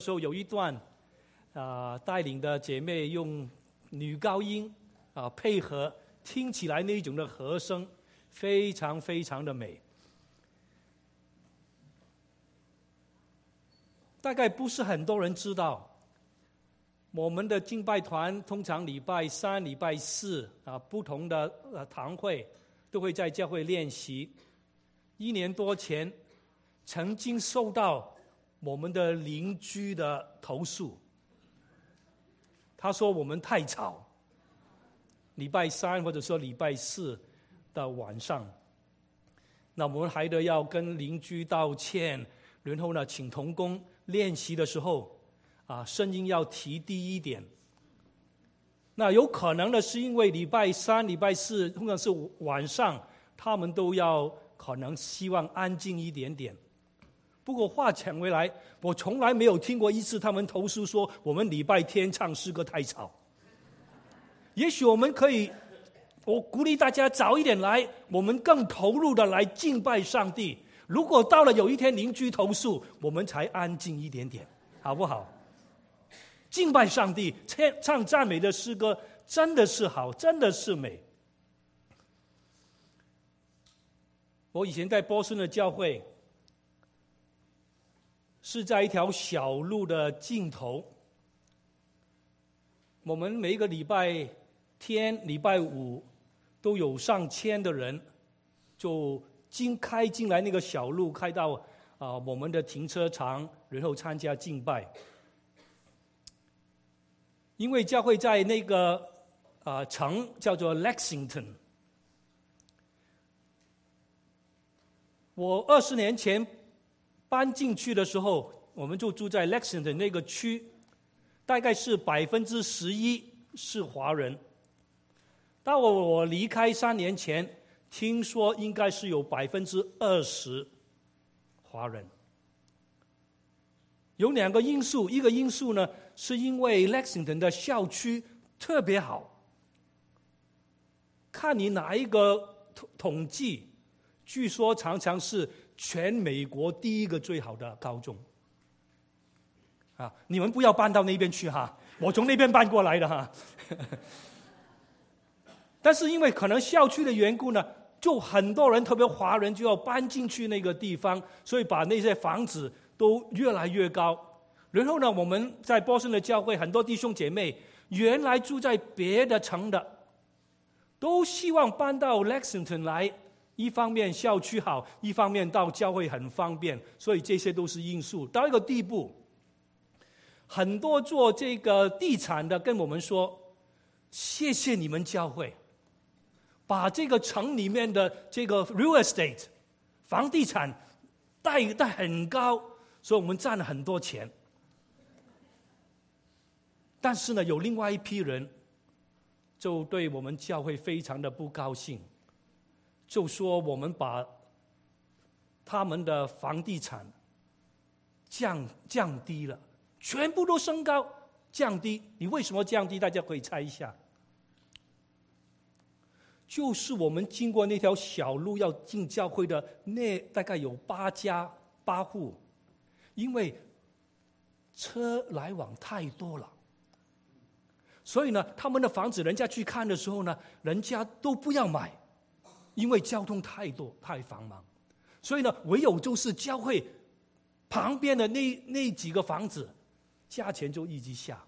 时候有一段带领的姐妹用女高音配合，听起来那一种的和声非常非常的美。大概不是很多人知道，我们的敬拜团通常礼拜三、礼拜四不同的堂会都会在教会练习。1年多前，曾经受到我们的邻居的投诉，他说我们太吵，礼拜三或者说礼拜四的晚上，那我们还得要跟邻居道歉，然后呢，请同工练习的时候声音要提低一点。那有可能的是因为礼拜三、礼拜四通常是晚上，他们都要可能希望安静一点点。不过话讲回来，我从来没有听过一次他们投诉说我们礼拜天唱诗歌太吵。也许我们可以，我鼓励大家早一点来，我们更投入的来敬拜上帝。如果到了有一天邻居投诉，我们才安静一点点，好不好？敬拜上帝，唱赞美的诗歌真的是好，真的是美。我以前在波士顿的教会，是在一条小路的尽头。我们每一个礼拜天、礼拜五都有上千的人，就开进来那个小路，开到我们的停车场，然后参加敬拜。因为教会在那个城叫做 Lexington。我20年前搬进去的时候，我们就住在 Lexington 那个区，大概是11%是华人。到我离开3年前，听说应该是有20%华人。有2个因素，一个因素呢，是因为 Lexington 的校区特别好，看你哪一个统计，据说常常是全美国第1个最好的高中。你们不要搬到那边去哈，我从那边搬过来的哈。但是因为可能校区的缘故呢，就很多人，特别华人就要搬进去那个地方，所以把那些房子都越来越高。然后呢，我们在波士顿的教会很多弟兄姐妹原来住在别的城的，都希望搬到 Lexington 来，一方面校区好，一方面到教会很方便，所以这些都是因素。到一个地步，很多做这个地产的跟我们说，谢谢你们教会把这个城里面的这个 real estate 房地产带很高，所以我们赚了很多钱。但是呢，有另外一批人就对我们教会非常的不高兴，就说我们把他们的房地产降低了，全部都升高降低。你为什么降低？大家可以猜一下。就是我们经过那条小路要进教会的那大概有8户，因为车来往太多了，所以呢，他们的房子人家去看的时候呢，人家都不要买，因为交通太多太繁忙，所以呢，唯有就是教会旁边的那几个房子，价钱就一直下。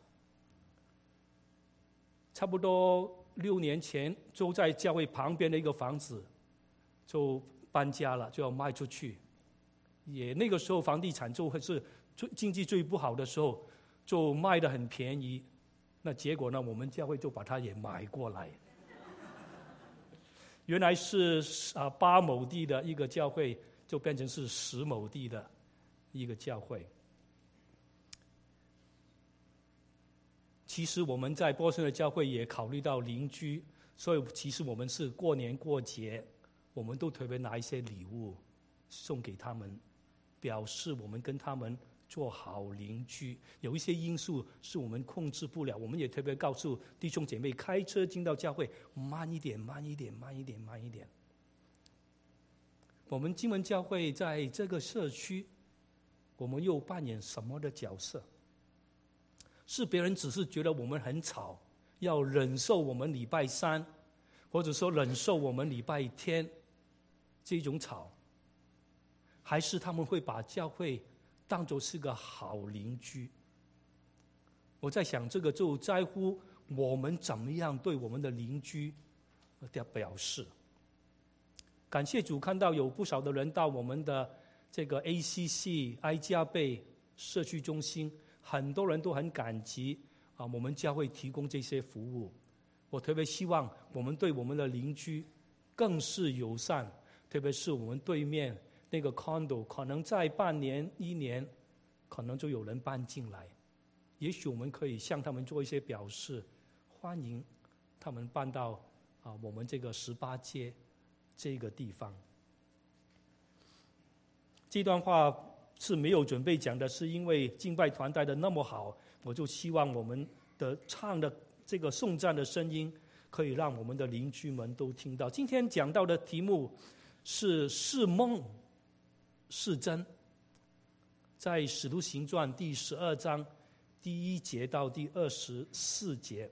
差不多6年前，就在教会旁边的一个房子就搬家了，就要卖出去。也那个时候房地产就会是经济最不好的时候，就卖得很便宜。那结果呢，我们教会就把它也买过来。原来是8亩地的一个教会，就变成是10亩地的一个教会。其实我们在波士顿的教会也考虑到邻居，所以其实我们是过年过节，我们都特别拿一些礼物送给他们，表示我们跟他们做好邻居。有一些因素是我们控制不了，我们也特别告诉弟兄姐妹，开车进到教会慢一点，慢一点，慢一点，慢一点。我们金门教会在这个社区，我们又扮演什么的角色？ 是别人只是觉得我们很吵，要忍受我们礼拜三，或者说忍受我们礼拜天这种吵，还是他们会把教会当作是个好邻居？我在想，这个就在乎我们怎么样对我们的邻居的表示。感谢主，看到有不少的人到我们的这个 ACC 哀家贝社区中心，很多人都很感激我们教会提供这些服务。我特别希望我们对我们的邻居更是友善，特别是我们对面那个 condo， 可能在半年1年可能就有人搬进来，也许我们可以向他们做一些表示，欢迎他们搬到我们这个18街这个地方。这段话是没有准备讲的，是因为敬拜团带的那么好，我就希望我们的唱的这个颂赞的声音可以让我们的邻居们都听到。今天讲到的题目是梦是真，在使徒行传第12章第1节到第24节。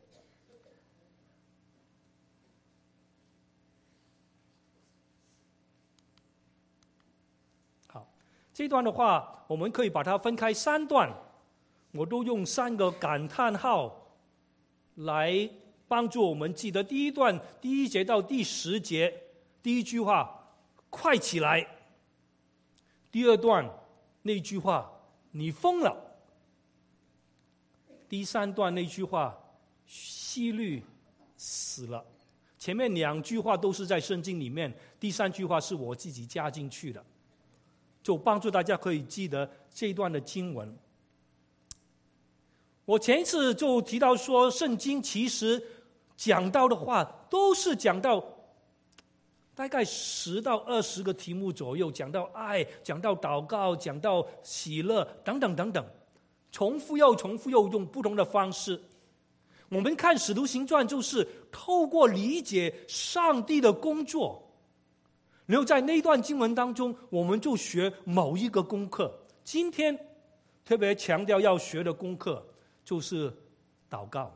好，这段的话我们可以把它分开3段，我都用3个感叹号来帮助我们记得。第一段第1节到第10节，第一句话快起来，第二段那句话你疯了，第3段那句话希律死了。前面2句话都是在圣经里面，第3句话是我自己加进去的，就帮助大家可以记得这一段的经文。我前一次就提到说，圣经其实讲到的话都是讲到大概10到20个题目左右，讲到爱，讲到祷告，讲到喜乐等等等等，重复又用不同的方式。我们看使徒行传就是透过理解上帝的工作，然后在那段经文当中我们就学某一个功课。今天特别强调要学的功课就是祷告。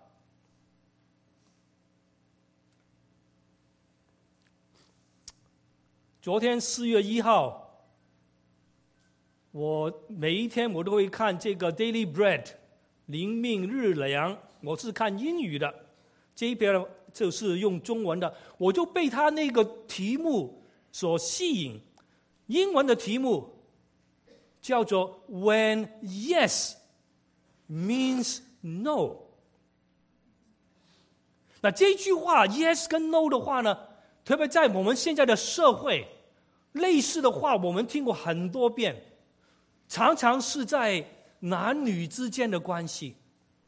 昨天4月1号，我每一天我都会看这个 Daily Bread 灵命日粮，我是看英语的，这一边就是用中文的，我就被他那个题目所吸引。英文的题目叫做 When Yes Means No。 那这句话 Yes 跟 No 的话呢，特别在我们现在的社会，类似的话我们听过很多遍，常常是在男女之间的关系。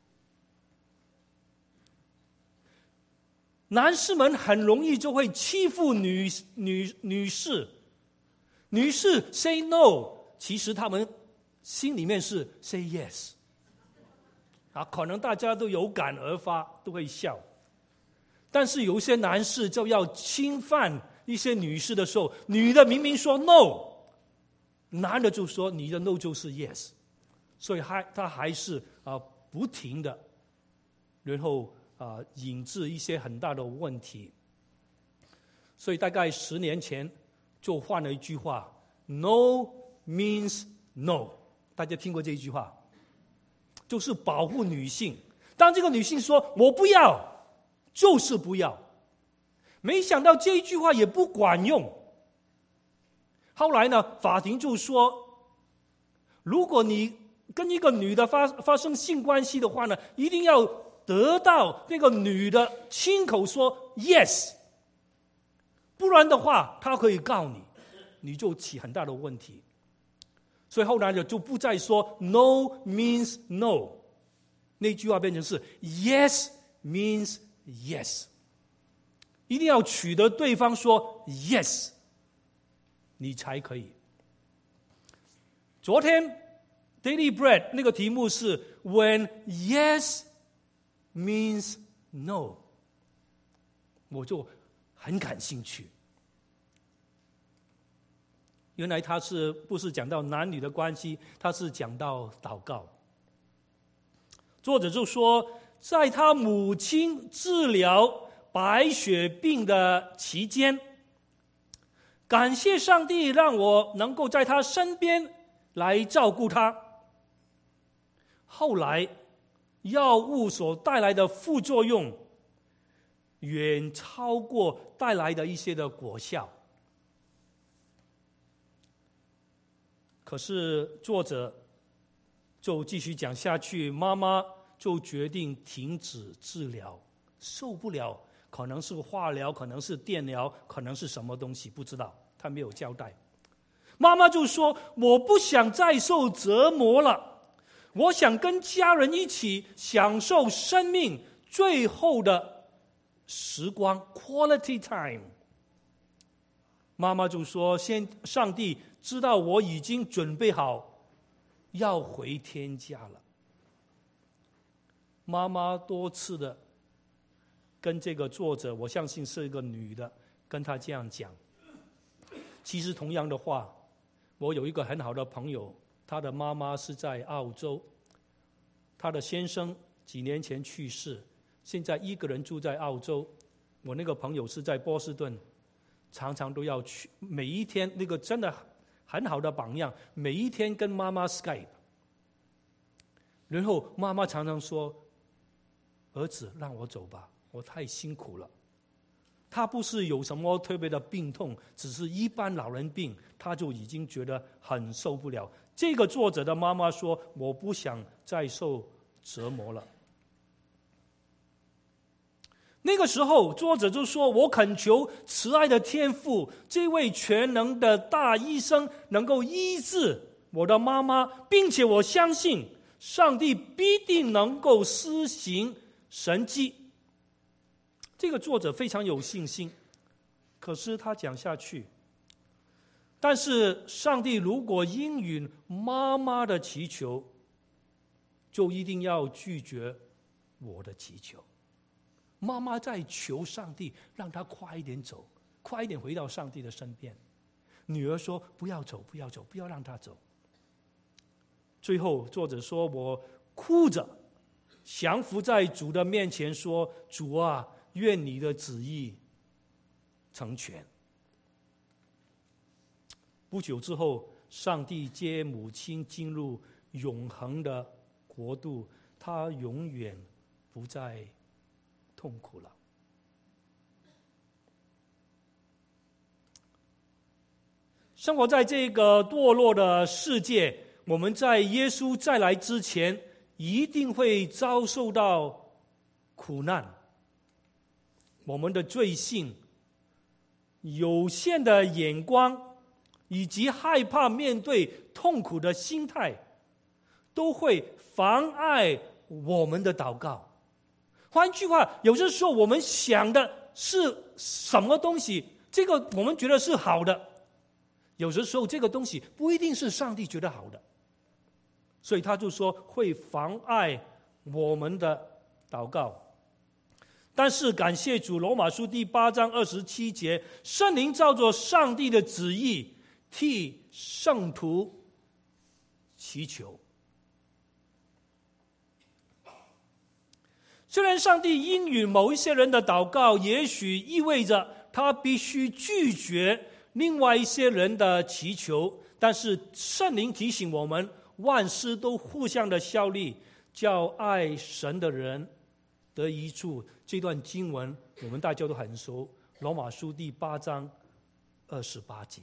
男士们很容易就会欺负女士，女士 say no， 其实他们心里面是 say yes。可能大家都有感而发，都会笑。但是有些男士就要侵犯一些女士的时候，女的明明说 no， 男的就说你的 no 就是 yes， 所以他还是不停的，然后引致一些很大的问题。所以大概10年前就换了一句话 ，No means no。大家听过这一句话？就是保护女性。当这个女性说我不要，就是不要。没想到这一句话也不管用。后来呢，法庭就说，如果你跟一个女的发生性关系的话呢，一定要得到那个女的亲口说 yes， 不然的话她可以告你，你就起很大的问题。所以后来就不再说 no means no， 那句话变成是 yes means yes， 一定要取得对方说 yes， 你才可以。昨天 Daily Bread 那个题目是 When yes means no， 我就很感兴趣。原来他不是讲到男女的关系，他是讲到祷告。 作者就说，在他母亲治疗白血病的期间，感谢上帝让我能够在他身边来照顾他。后来药物所带来的副作用远超过带来的一些的果效。可是作者就继续讲下去，妈妈就决定停止治疗，受不了，可能是化疗，可能是电疗，可能是什么东西，不知道，他没有交代。妈妈就说，我不想再受折磨了，我想跟家人一起享受生命最后的时光 quality time。 妈妈就说，上帝知道我已经准备好要回天家了。妈妈多次的跟这个作者，我相信是一个女的，跟他这样讲。其实同样的话，我有一个很好的朋友，他的妈妈是在澳洲，他的先生几年前去世，现在一个人住在澳洲。我那个朋友是在波士顿，常常都要去，每一天，那个真的很好的榜样，每一天跟妈妈 Skype。 然后妈妈常常说，儿子让我走吧，我太辛苦了。他不是有什么特别的病痛，只是一般老人病，他就已经觉得很受不了。这个作者的妈妈说，我不想再受折磨了。那个时候作者就说，我恳求慈爱的天父，这位全能的大医生，能够医治我的妈妈，并且我相信上帝必定能够施行神迹。这个作者非常有信心。可是他讲下去，但是上帝如果应允妈妈的祈求，就一定要拒绝我的祈求。妈妈在求上帝让她快一点走，快一点回到上帝的身边。女儿说，不要走，不要走，不要让她走。最后作者说，我哭着降服在主的面前说，主啊，愿你的旨意成全。不久之后，上帝接母亲进入永恒的国度，她永远不再痛苦了。生活在这个堕落的世界，我们在耶稣再来之前，一定会遭受到苦难。我们的罪性、有限的眼光，以及害怕面对痛苦的心态，都会妨碍我们的祷告。换句话，有些时候我们想的是什么东西，这个我们觉得是好的，有些时候这个东西不一定是上帝觉得好的，所以他就说会妨碍我们的祷告。但是感谢主，罗马书第8章27节，圣灵照着上帝的旨意替圣徒祈求。虽然上帝应允某一些人的祷告，也许意味着他必须拒绝另外一些人的祈求，但是圣灵提醒我们，万事都互相的效力，叫爱神的人得益处。这段经文我们大家都很熟，罗马书第8章28节。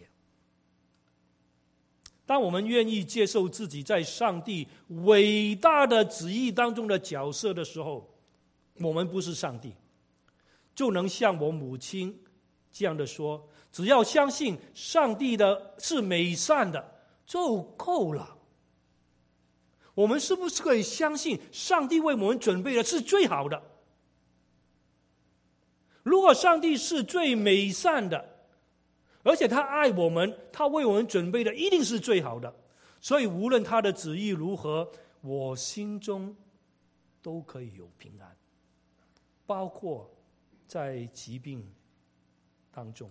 当我们愿意接受自己在上帝伟大的旨意当中的角色的时候，我们不是上帝，就能像我母亲这样的说，只要相信上帝的是美善的就够了。我们是不是可以相信上帝为我们准备的是最好的？如果上帝是最美善的，而且他爱我们，他为我们准备的一定是最好的，所以无论他的旨意如何，我心中都可以有平安，包括在疾病当中。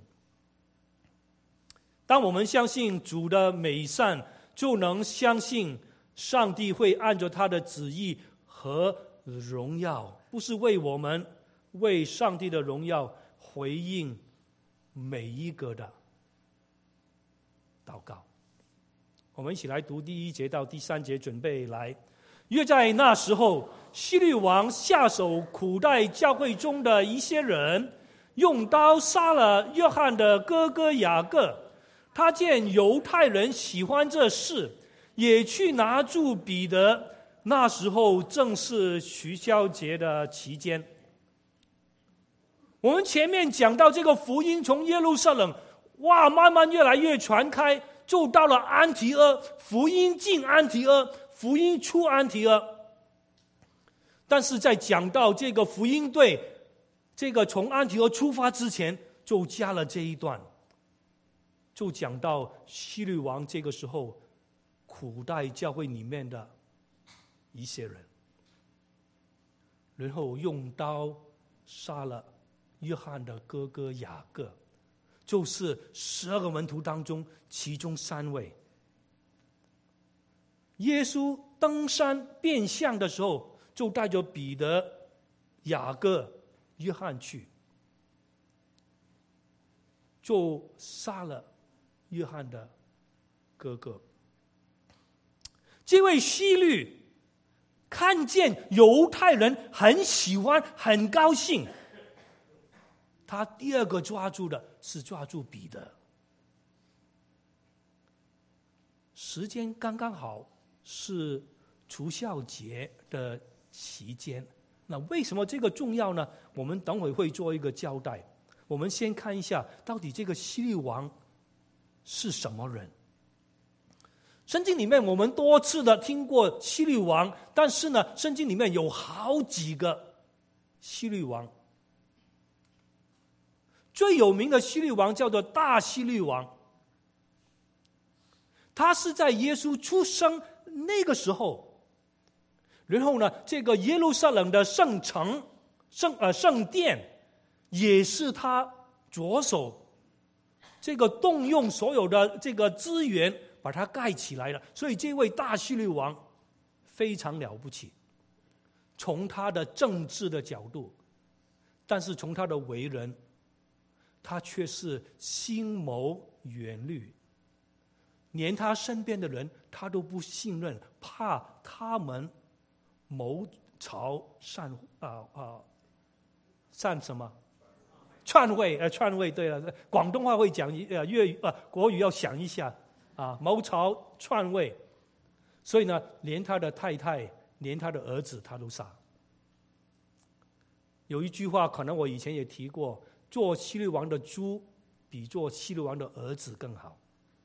当我们相信主的美善，就能相信上帝会按照他的旨意和荣耀，不是为我们，为上帝的荣耀回应每一个的祷告。我们一起来读第1节到第3节，准备来。约在那时候，希律王下手苦待教会中的一些人，用刀杀了约翰的哥哥雅各。他见犹太人喜欢这事，也去拿住彼得。那时候正是除酵节的期间。我们前面讲到这个福音从耶路撒冷慢慢越来越传开，就到了安提阿，福音进安提阿，福音出安提阿。但是在讲到这个福音队这个从安提阿出发之前，就加了这一段，就讲到希律王这个时候苦待教会里面的一些人，然后用刀杀了约翰的哥哥雅各，就是12个门徒当中其中3位。耶稣登山变相的时候，就带着彼得、雅各、约翰去，就杀了约翰的哥哥。这位希律看见犹太人很喜欢很高兴，他第2个抓住的是抓住彼得。时间刚刚好是除酵节的期间，那为什么这个重要呢？我们等会会做一个交代。我们先看一下到底这个希律王是什么人。圣经里面我们多次的听过希律王，但是呢，圣经里面有好几个希律王。最有名的希律王叫做大希律王，他是在耶稣出生那个时候，然后呢，这个耶路撒冷的圣城、圣殿也是他着手这个动用所有的这个资源把它盖起来了。所以这位大希律王非常了不起，从他的政治的角度，但是从他的为人，他却是心谋远虑，连他身边的人他都不信任，怕他们谋朝篡什么？篡位。对了，广东话会讲，粤语国语要想一下啊，谋朝篡位。所以呢，连他的太太，连他的儿子他都杀。有一句话，可能我以前也提过，做希律王的猪比做希律王的儿子更好。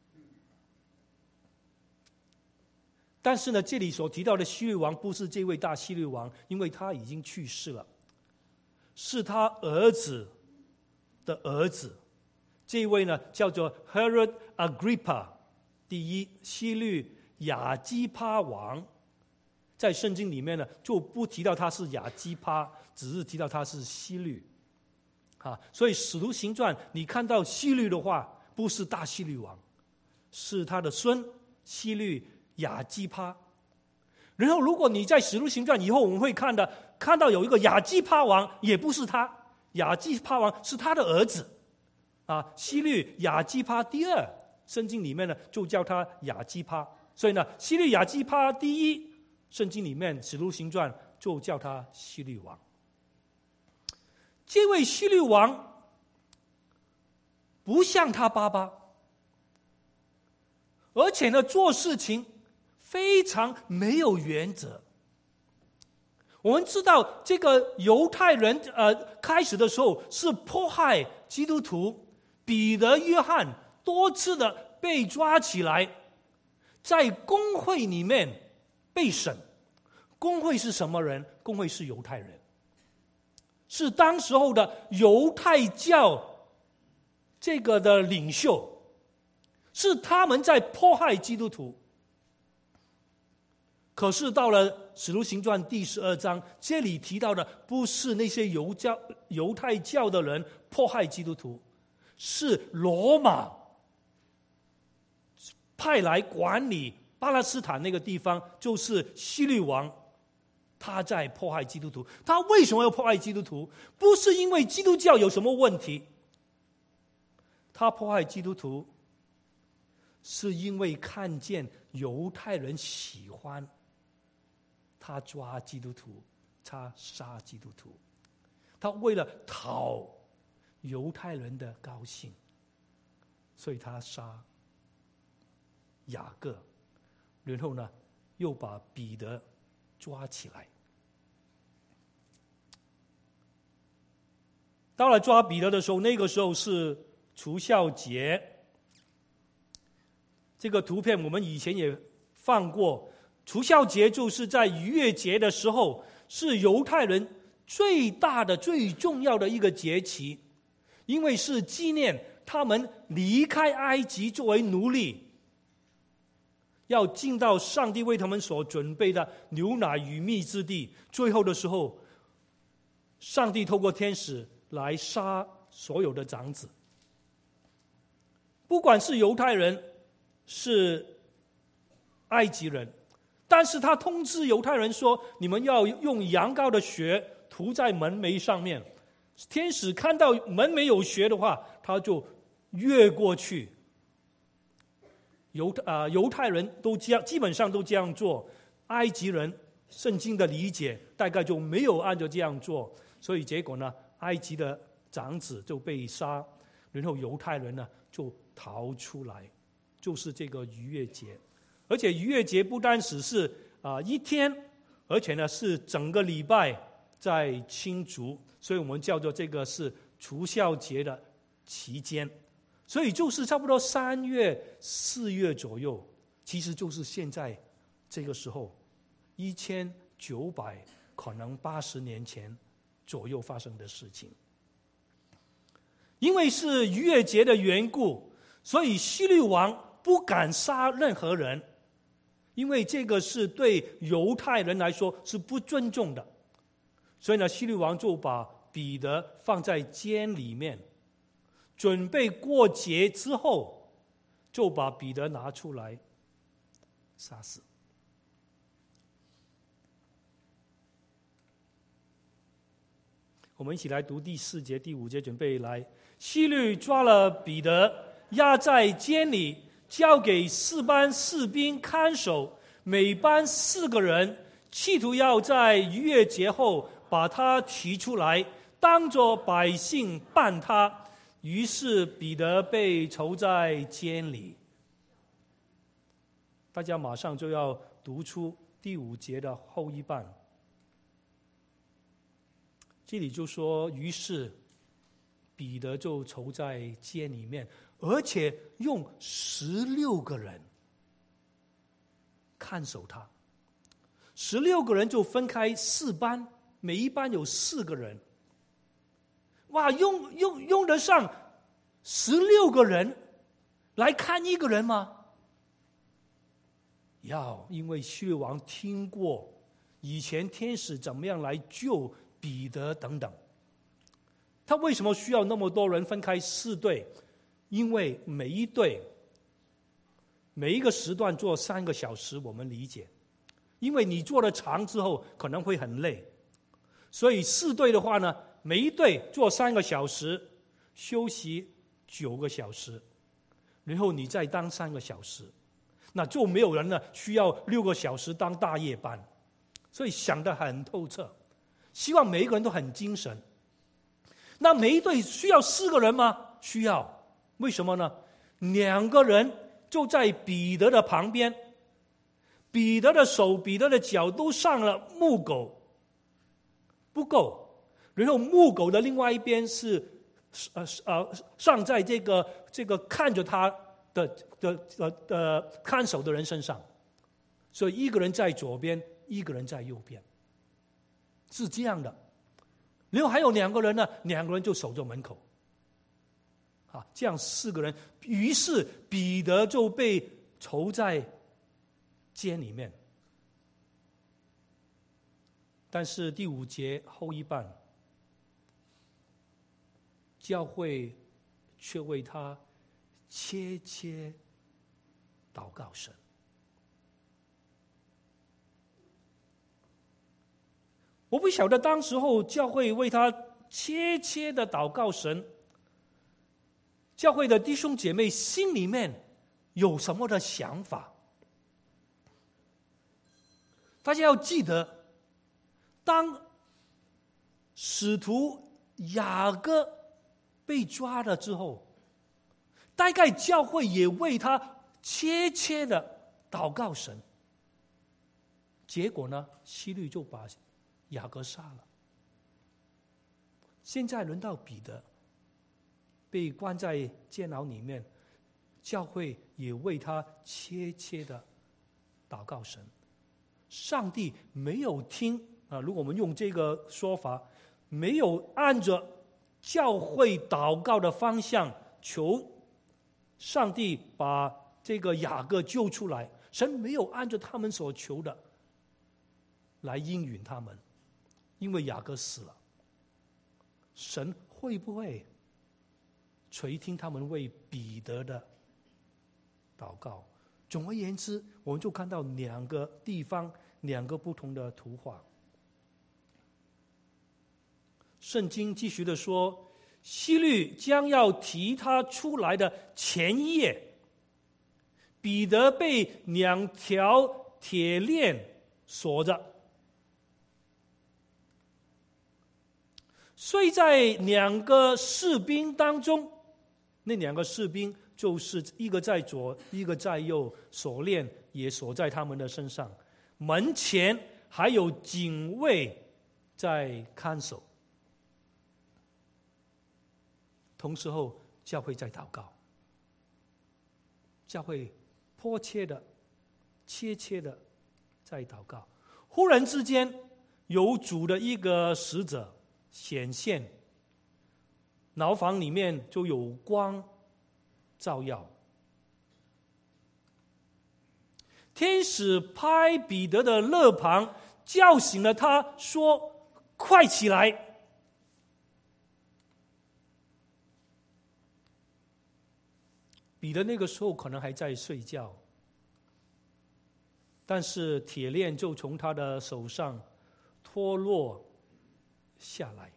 但是呢，这里所提到的希律王不是这位大希律王，因为他已经去世了，是他儿子的儿子。这位呢叫做 Herod Agrippa 第一，希律亚基帕王。在圣经里面呢，就不提到他是亚基帕，只是提到他是希律。所以使徒行传你看到希律的话，不是大希律王，是他的孙希律亚基帕。然后如果你在使徒行传以后，我们会看到有一个亚基帕王，也不是他，亚基帕王是他的儿子希律亚基帕第二，圣经里面呢就叫他亚基帕。所以呢，希律亚基帕第一，圣经里面使徒行传就叫他希律王。这位希律王不像他爸爸，而且呢做事情非常没有原则。我们知道这个犹太人开始的时候是迫害基督徒，彼得、约翰多次的被抓起来，在公会里面被审。公会是什么人？公会是犹太人，是当时候的犹太教这个的领袖，是他们在迫害基督徒。可是到了使徒行传第12章，这里提到的不是那些犹太教的人迫害基督徒，是罗马派来管理巴勒斯坦那个地方，就是希律王他在迫害基督徒。他为什么要迫害基督徒？不是因为基督教有什么问题，他迫害基督徒是因为看见犹太人喜欢他抓基督徒，他杀基督徒，他为了讨犹太人的高兴，所以他杀雅各，然后呢又把彼得抓起来。到了抓彼得的时候，那个时候是除酵节。这个图片我们以前也放过，除酵节就是在逾越节的时候，是犹太人最大的最重要的一个节期，因为是纪念他们离开埃及作为奴隶，要进到上帝为他们所准备的牛奶与蜜之地。最后的时候，上帝透过天使来杀所有的长子，不管是犹太人是埃及人，但是他通知犹太人说，你们要用羊羔的血涂在门楣上面。天使看到门楣有血的话，他就越过去。犹太人都基本上都这样做，埃及人圣经的理解大概就没有按照这样做，所以结果呢，埃及的长子就被杀，然后犹太人呢就逃出来，就是这个逾越节。而且逾越节不单只是一天，而且呢是整个礼拜在庆祝，所以我们叫做这个是除酵节的期间。所以就是差不多3月4月左右，其实就是现在这个时候，1900可能80年前左右发生的事情。因为是逾越节的缘故，所以希律王不敢杀任何人，因为这个是对犹太人来说是不尊重的。所以呢，希律王就把彼得放在监里面，准备过节之后，就把彼得拿出来杀死。我们一起来读第4节、第5节，准备来。希律抓了彼得，押在监里，交给4班士兵看守，每班4个人，企图要在逾越节后把他提出来，当作百姓办他。于是彼得被囚在监里。大家马上就要读出第5节的后一半。这里就说，于是彼得就囚在监里面，而且用16个人看守他。16个人就分开4班，每一班有4个人。哇，用得上16个人来看一个人吗？要，因为希律王听过以前天使怎么样来救彼得等等。他为什么需要那么多人分开4队？因为每一队每一个时段做3个小时，我们理解，因为你做的长之后可能会很累，所以4队的话呢，每一队做3个小时，休息9个小时，然后你再当3个小时，那就没有人呢需要6个小时当大夜班，所以想得很透彻，希望每一个人都很精神。那每一队需要4个人吗？需要。为什么呢？2个人就在彼得的旁边，彼得的手、彼得的脚都上了木狗，不够。然后木狗的另外一边是上在这个看着他的看守的人身上，所以一个人在左边，一个人在右边，是这样的。然后还有2个人呢，2个人就守着门口，这样4个人。于是彼得就被囚在监里面。但是第5节后一半，教会却为他切切祷告神。 我不晓得当时候教会为他切切的祷告神，教会的弟兄姐妹心里面有什么的想法？大家要记得，当使徒雅各被抓了之后，大概教会也为他切切的祷告神。结果呢，希律就把雅各杀了。现在轮到彼得被关在监牢里面，教会也为他切切的祷告神。上帝没有听如果我们用这个说法，没有按着教会祷告的方向求上帝把这个雅各救出来，神没有按照他们所求的来应允他们，因为雅各死了。神会不会垂听他们为彼得的祷告？总而言之，我们就看到两个地方，两个不同的图画。圣经继续的说，希律将要提他出来的前夜，彼得被2条铁链锁着，睡在2个士兵当中。那2个士兵就是一个在左，一个在右，锁链也锁在他们的身上。门前还有警卫在看守。同时候，教会在祷告，教会迫切的、切切的在祷告。忽然之间，有主的一个使者显现，牢房里面就有光照耀。天使拍彼得的肋旁，叫醒了他，说：“快起来！”彼得那个时候可能还在睡觉，但是铁链就从他的手上脱落下来。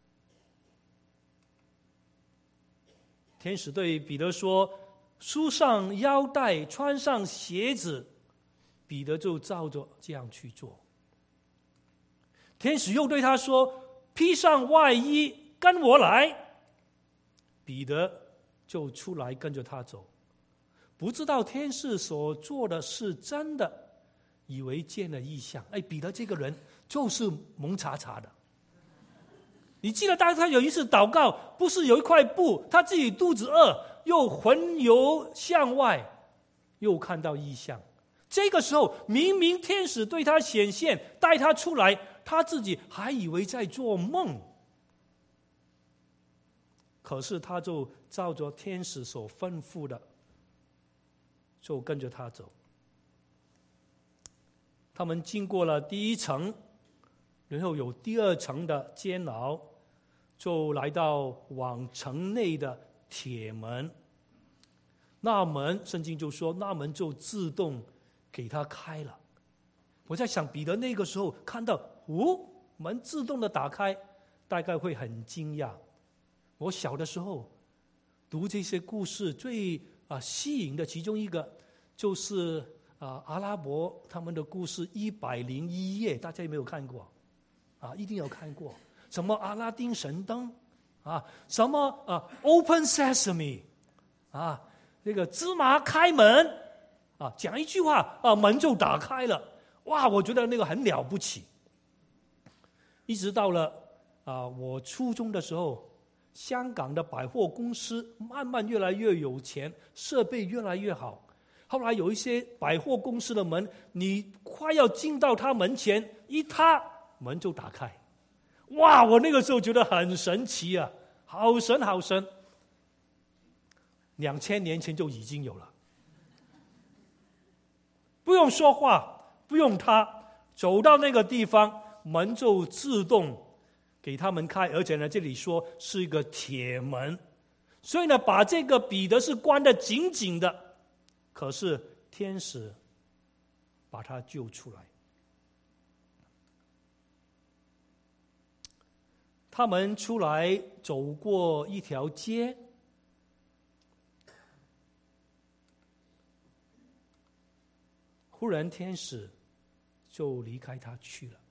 天使对彼得说：“束上腰带，穿上鞋子。”彼得就照着这样去做。天使又对他说：“披上外衣，跟我来。”彼得就出来跟着他走，不知道天使所做的是真的，以为见了异象。彼得这个人就是蒙查查的。你记得他有一次祷告，不是有一块布，他自己肚子饿，又魂游向外，又看到异象。这个时候明明天使对他显现，带他出来，他自己还以为在做梦。可是他就照着天使所吩咐的，就跟着他走。他们经过了第1层，然后有第2层的监牢，就来到往城内的铁门。那门圣经就说，那门就自动给他开了。我在想，彼得那个时候看到门自动的打开，大概会很惊讶。我小的时候读这些故事，最吸引的其中一个就是阿拉伯他们的故事101夜，大家有没有看过？一定有看过。什么阿拉丁神灯什么Open Sesame 那个芝麻开门讲一句话门就打开了。哇，我觉得那个很了不起。一直到了我初中的时候，香港的百货公司慢慢越来越有钱，设备越来越好。后来有一些百货公司的门，你快要进到他门前，一踏门就打开。哇，我那个时候觉得很神奇啊，好神好神。2000年前就已经有了，不用说话，不用他走到那个地方，门就自动给他们开，而且呢，这里说是一个铁门，所以呢，把这个彼得是关得紧紧的。可是天使把他救出来。 他们出来走过一条街，忽然天使就离开他去了。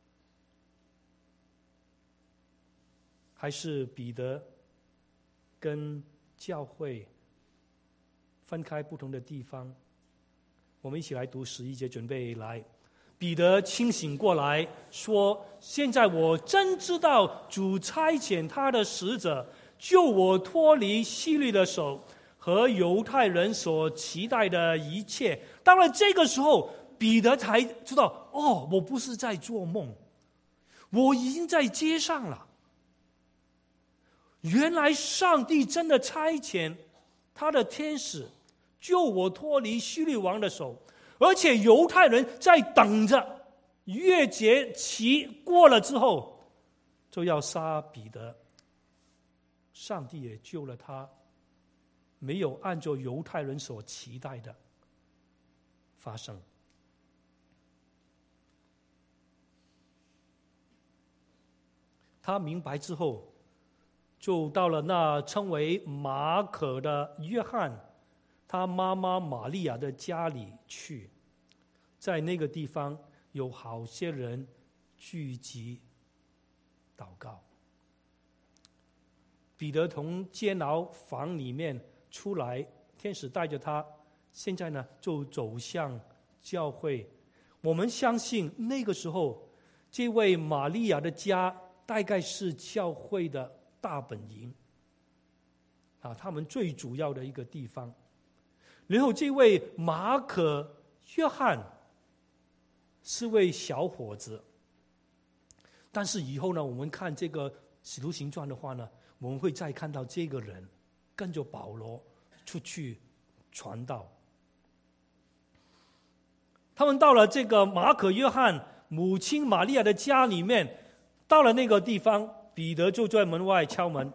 还是彼得跟教会分开不同的地方？我们一起来读11节，准备来。彼得清醒过来说：现在我真知道主差遣他的使者救我脱离希律的手和犹太人所期待的一切。到了这个时候，彼得才知道，我不是在做梦，我已经在街上了。原来上帝真的差遣他的天使救我脱离希律王的手，而且犹太人在等着逾节期过了之后就要杀彼得。上帝也救了他，没有按照犹太人所期待的发生。他明白之后，就到了那称为马可的约翰他妈妈玛利亚的家里去。在那个地方有好些人聚集祷告。彼得从监牢房里面出来，天使带着他，现在呢就走向教会。我们相信那个时候这位玛利亚的家大概是教会的大本营他们最主要的一个地方。然后这位马可约翰是位小伙子，但是以后呢，我们看这个使徒行传的话呢，我们会再看到这个人跟着保罗出去传道。他们到了这个马可约翰母亲玛利亚的家里面，到了那个地方，彼得就在门外敲门。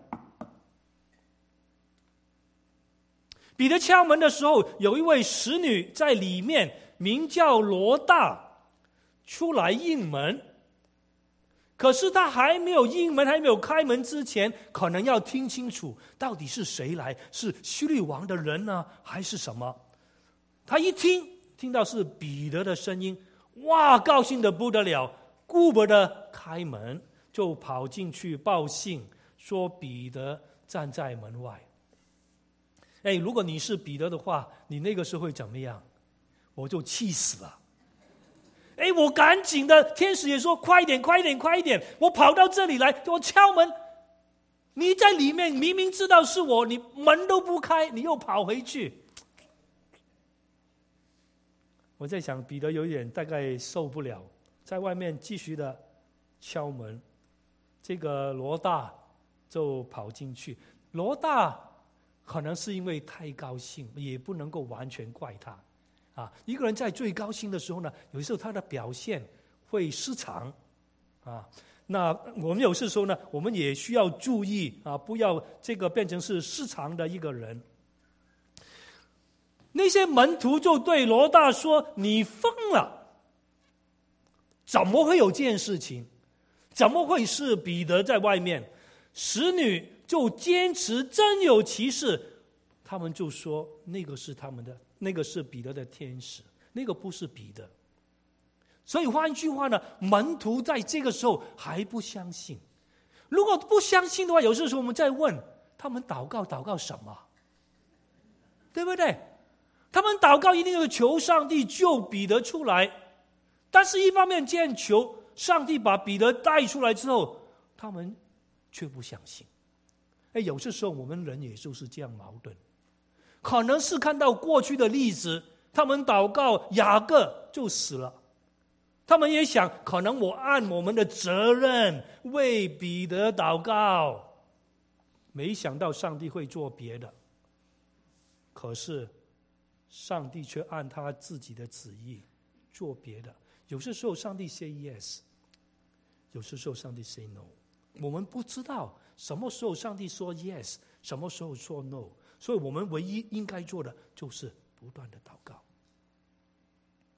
彼得敲门的时候，有一位使女在里面，名叫罗大，出来应门。可是他还没有应门，还没有开门之前，可能要听清楚到底是谁来，是希律王的人呢，还是什么？他一听到是彼得的声音，哇，高兴得不得了，顾不得开门，就跑进去报信，说彼得站在门外。如果你是彼得的话，你那个时候会怎么样？我就气死了。我赶紧的，天使也说快一点，快一点，快一点！我跑到这里来，我敲门，你在里面明明知道是我，你门都不开，你又跑回去。我在想，彼得有点大概受不了，在外面继续的敲门。这个罗大就跑进去，罗大可能是因为太高兴，也不能够完全怪他。一个人在最高兴的时候呢，有时候他的表现会失常。那我们有时候呢，我们也需要注意不要这个变成是失常的一个人。那些门徒就对罗大说：“你疯了！怎么会有这件事情？怎么会是彼得在外面？”使女就坚持真有其事，他们就说那个是他们的，那个是彼得的天使，那个不是彼得。所以换句话呢，门徒在这个时候还不相信。如果不相信的话，有时候我们在问他们祷告什么，对不对？他们祷告一定要求上帝救彼得出来，但是一方面这样求上帝把彼得带出来之后，他们却不相信。有些时候我们人也就是这样矛盾，可能是看到过去的例子，他们祷告雅各就死了，他们也想可能我按我们的责任为彼得祷告，没想到上帝会做别的。可是上帝却按他自己的旨意做别的。有些时候上帝 say yes， 有些时候上帝 say no， 我们不知道什么时候上帝说 yes， 什么时候说 no， 所以我们唯一应该做的就是不断的祷告。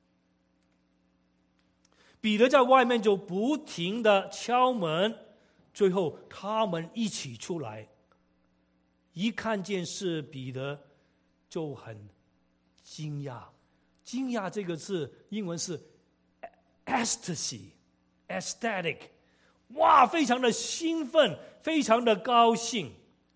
彼得在外面就不停的敲门， 最后他们一起出来，一看见是彼得，就很惊讶。惊讶这个字英文是 ecstatic， 哇，非常的兴奋，非常的高兴。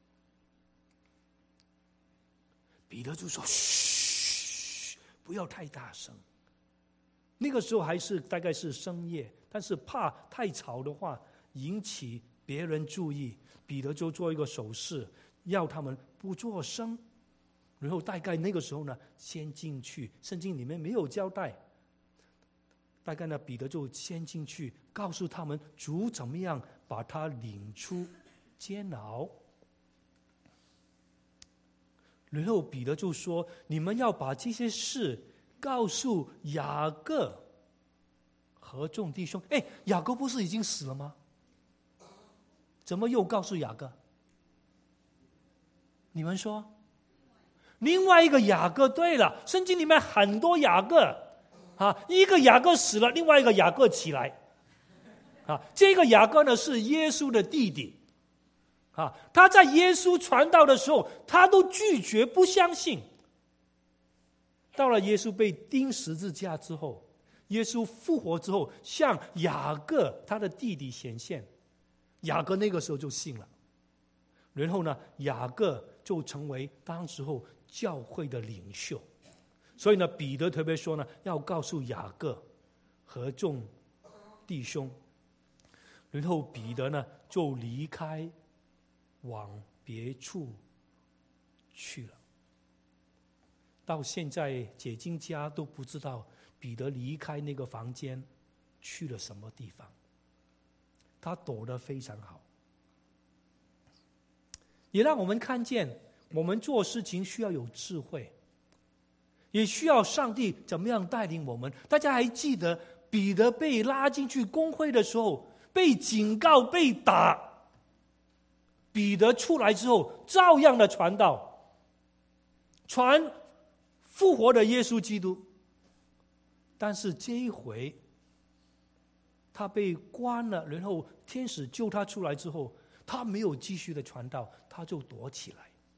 彼得就说：“嘘，不要太大声。”那个时候还是大概是深夜，但是怕太吵的话引起别人注意，彼得就做一个手势，要他们不作声。然后大概那个时候呢，先进去，圣经里面没有交代。大概呢，彼得就先进去，告诉他们主怎么样把他领出监牢。然后彼得就说：“你们要把这些事告诉雅各和众弟兄。”哎，雅各不是已经死了吗？怎么又告诉雅各？你们说？另外一个雅各。对了，圣经里面很多雅各啊，一个雅各死了，另外一个雅各起来啊。这个雅各呢是耶稣的弟弟啊，他在耶稣传道的时候，他都拒绝不相信。到了耶稣被钉十字架之后，耶稣复活之后，向雅各他的弟弟显现，雅各那个时候就信了。然后呢，雅各就成为当时候教会的领袖。所以呢，彼得特别说呢，要告诉雅各和众弟兄。然后彼得呢就离开，往别处去了。到现在解经家都不知道彼得离开那个房间去了什么地方，他躲得非常好。也让我们看见我们做事情需要有智慧，也需要上帝怎么样带领我们。大家还记得彼得被拉进去公会的时候，被警告，被打，彼得出来之后照样的传道，传复活的耶稣基督。但是这一回他被关了，然后天使救他出来之后，他没有继续的传道，他就躲起来。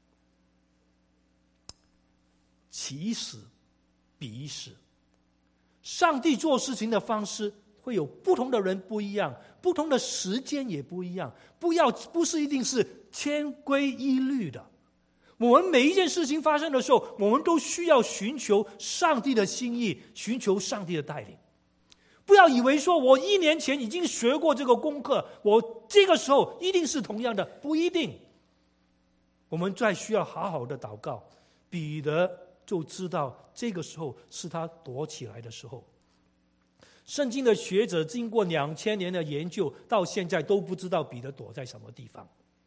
其时彼时，上帝做事情的方式会有不同的人不一样，不同的时间也不一样，不是一定是千规一律的。我们每一件事情发生的时候，我们都需要寻求上帝的心意，寻求上帝的带领。不要以为说我1年前已经学过这个功课，我这个时候一定是同样的，不一定。我们再需要好好的祷告。彼得就知道这个时候是他躲起来的时候。圣经的学者经过2000年的研究，到现在都不知道彼得躲在什么地方。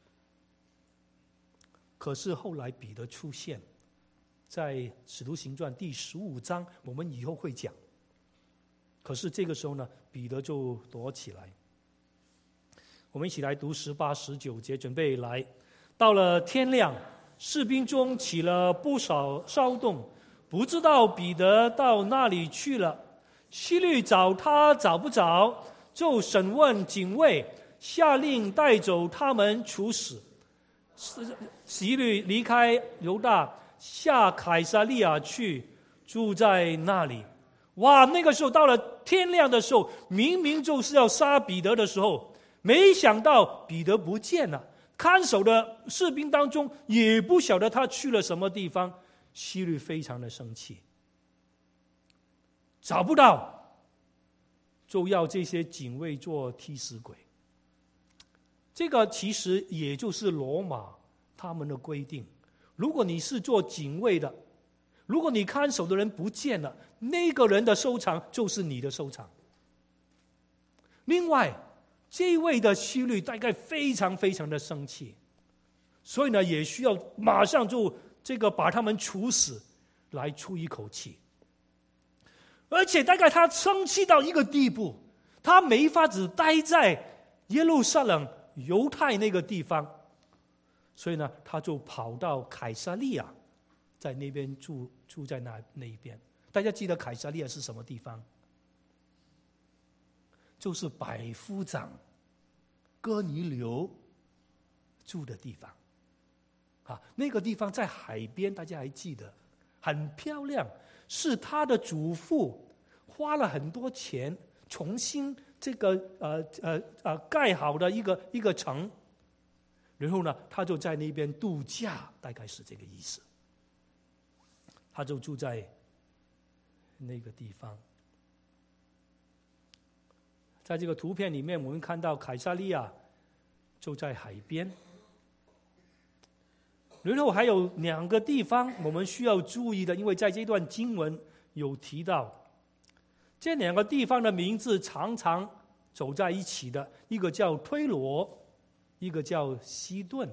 可是后来彼得出现在使徒行传第15章，我们以后会讲。可是这个时候呢，彼得就躲起来。我们一起来读18、19节，准备来。到了天亮，士兵中起了不少骚动，不知道彼得到哪里去了。希律找他找不着，就审问警卫，下令带走他们处死。希律离开犹大，下凯撒利亚去，住在那里。哇，那个时候到了天亮的时候，明明就是要杀彼得的时候，没想到彼得不见了。看守的士兵当中也不晓得他去了什么地方。希律非常的生气，找不到就要这些警卫做替死鬼。这个其实也就是罗马他们的规定，如果你是做警卫的，如果你看守的人不见了，那个人的收场就是你的收场。另外这位的希律大概非常非常的生气，所以呢也需要马上就把他们处死，来出一口气。而且大概他生气到一个地步，他没法子待在耶路撒冷犹太那个地方，所以呢他就跑到凯撒利亚，在那边住在那一边。大家记得凯撒利亚是什么地方？就是百夫长哥尼流住的地方。那个地方在海边，大家还记得，很漂亮，是他的祖父花了很多钱重新这个盖好的一个城，然后呢，他就在那边度假，大概是这个意思。他就住在那个地方。在这个图片里面，我们看到凯撒利亚就在海边。然后还有2个地方我们需要注意的，因为在这段经文有提到，这2个地方的名字常常走在一起的，一个叫推罗，一个叫西顿。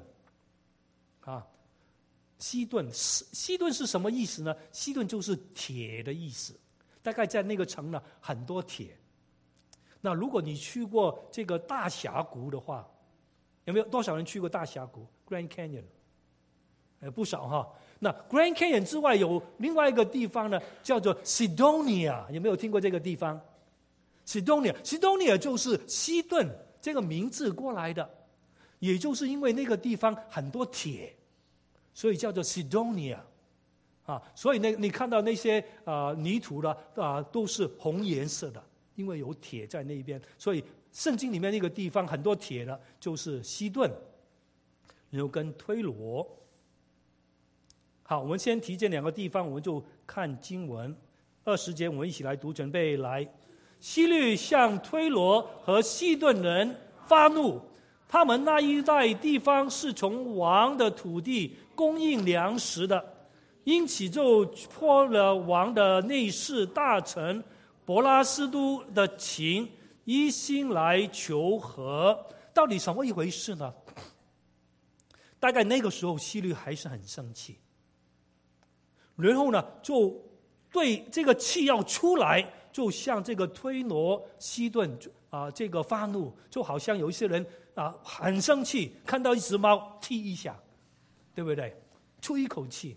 西顿是什么意思呢？西顿就是铁的意思，大概在那个城呢很多铁。那如果你去过这个大峡谷的话，有没有多少人去过大峡谷 Grand Canyon？不少哈。那 Grand Canyon 之外有另外一个地方呢，叫做 Sidonia， 有没有听过这个地方？ Sidonia 就是西顿这个名字过来的，也就是因为那个地方很多铁，所以叫做 Sidonia。所以你看到那些泥土的都是红颜色的，因为有铁在那边，所以圣经里面那个地方很多铁的就是西顿，然后跟推罗。好，我们先提这2个地方，我们就看经文20节，我们一起来读，准备来。希律向推罗和西顿人发怒，他们那一带地方是从王的土地供应粮食的，因此就破了王的内侍大臣伯拉斯都的情，一心来求和。到底什么一回事呢？大概那个时候希律还是很生气，然后呢就对这个气要出来，就向这个推罗西顿这个发怒，就好像有一些人很生气，看到一只猫踢一下，对不对？出一口气。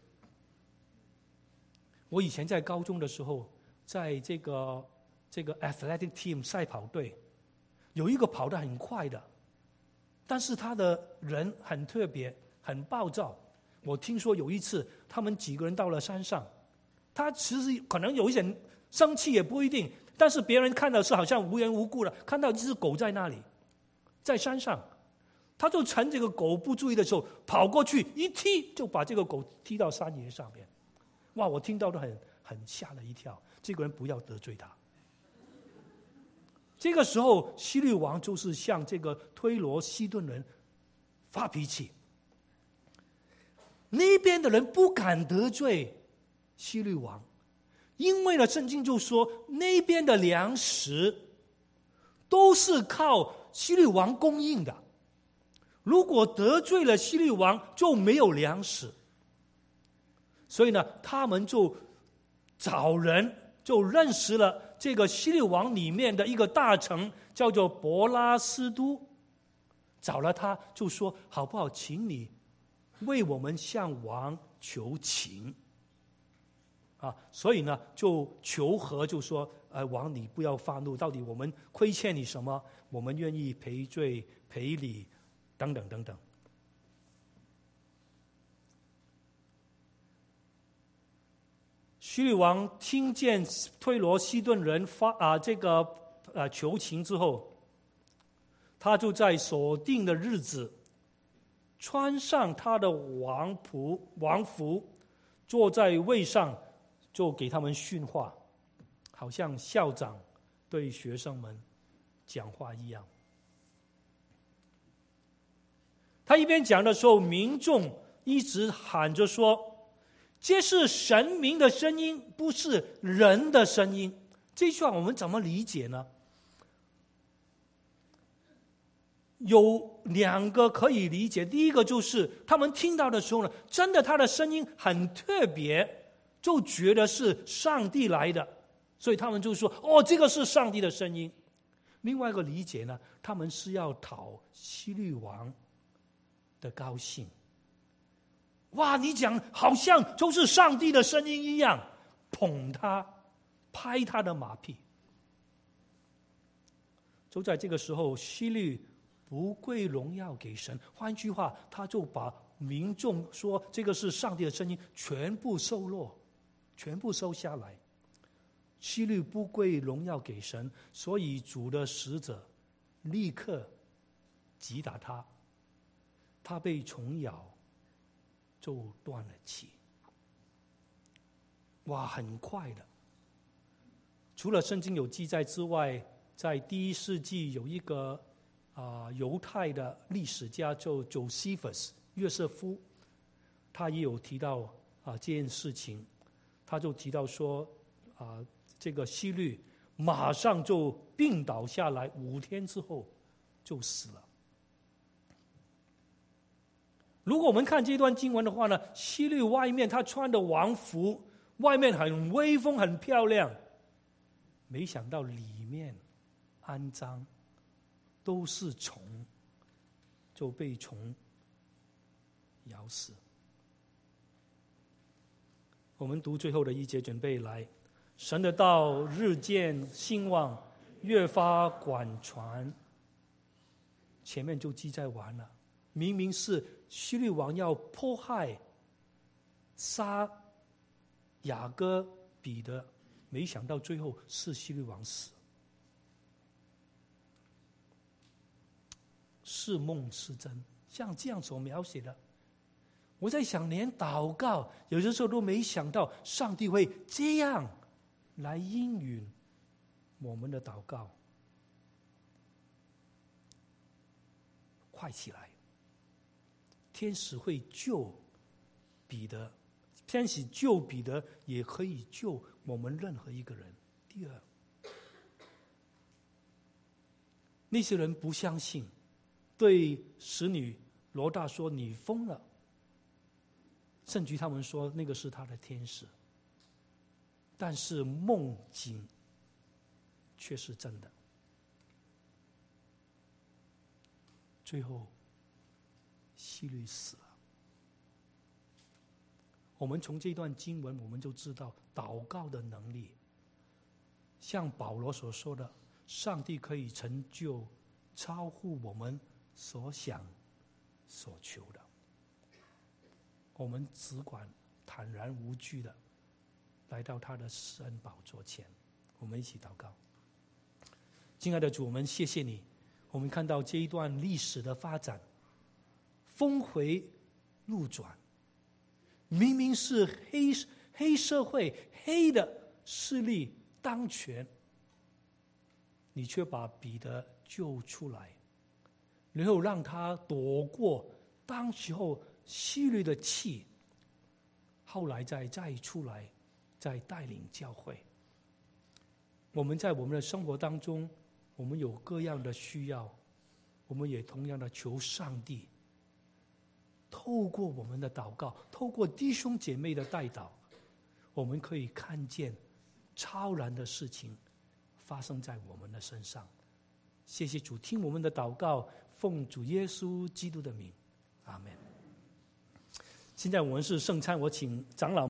我以前在高中的时候，在这个 athletic team 赛跑队，有一个跑得很快的，但是他的人很特别，很暴躁。我听说有一次他们几个人到了山上，他其实可能有一点生气也不一定，但是别人看到是好像无缘无故的，看到一只狗在那里，在山上，他就趁这个狗不注意的时候跑过去一踢，就把这个狗踢到山岩上面。哇，我听到都很吓了一跳，这个人不要得罪他。这个时候希律王就是向这个推罗西顿人发脾气，那边的人不敢得罪希律王，因为呢圣经就说那边的粮食都是靠希律王供应的，如果得罪了希律王就没有粮食，所以呢他们就找人就认识了这个希律王里面的一个大臣，叫做伯拉斯都，找了他就说好不好请你为我们向王求情所以呢就求和，就说王你不要发怒，到底我们亏欠你什么，我们愿意赔罪赔礼等等等等。希律王听见推罗西顿人求情之后，他就在所定的日子穿上他的王服，坐在位上，就给他们训话，好像校长对学生们讲话一样。他一边讲的时候，民众一直喊着说这是神明的声音，不是人的声音。这句话我们怎么理解呢？有两个可以理解。第一个就是他们听到的时候呢，真的他的声音很特别，就觉得是上帝来的，所以他们就说这个是上帝的声音。另外一个理解呢，他们是要讨希律王的高兴。哇，你讲好像就是上帝的声音一样，捧他，拍他的马屁。就在这个时候，希律不归荣耀给神。换句话，他就把民众说这个是上帝的声音全部收落，全部收下来。希律不归荣耀给神，所以主的使者立刻击打他，他被虫咬，就断了气。哇，很快的。除了圣经有记载之外，在第1世纪有一个犹太的历史家叫 Josephus 约瑟夫，他也有提到这件事情。他就提到说这个希律马上就病倒下来，5天之后就死了。如果我们看这段经文的话呢，希律外面他穿的王服，外面很威风很漂亮，没想到里面肮脏，都是虫，就被虫咬死。我们读最后的一节，准备来。神的道日渐兴旺，越发广传。前面就记载完了，明明是希律王要迫害杀雅各彼得，没想到最后是希律王死。是梦是真，像这样所描写的，我在想，连祷告有的时候都没想到上帝会这样来应允我们的祷告。快起来！天使会救彼得，天使救彼得也可以救我们任何一个人。第二，那些人不相信，对使女罗大说你疯了，甚至他们说那个是他的天使，但是梦境却是真的。最后希律死了。我们从这段经文我们就知道祷告的能力，像保罗所说的，上帝可以成就超乎我们所想所求的。我们只管坦然无惧的来到他的施恩宝座前，我们一起祷告。亲爱的主，我们谢谢你，我们看到这一段历史的发展，峰回路转，明明是黑社会黑的势力当权，你却把彼得救出来，然后让他躲过当时候希律的气，后来再出来，再带领教会。我们在我们的生活当中，我们有各样的需要，我们也同样的求上帝透过我们的祷告，透过弟兄姐妹的代祷，我们可以看见超然的事情发生在我们的身上。谢谢主，听我们的祷告，奉主耶稣基督的名，阿们。现在我们是圣餐，我请长老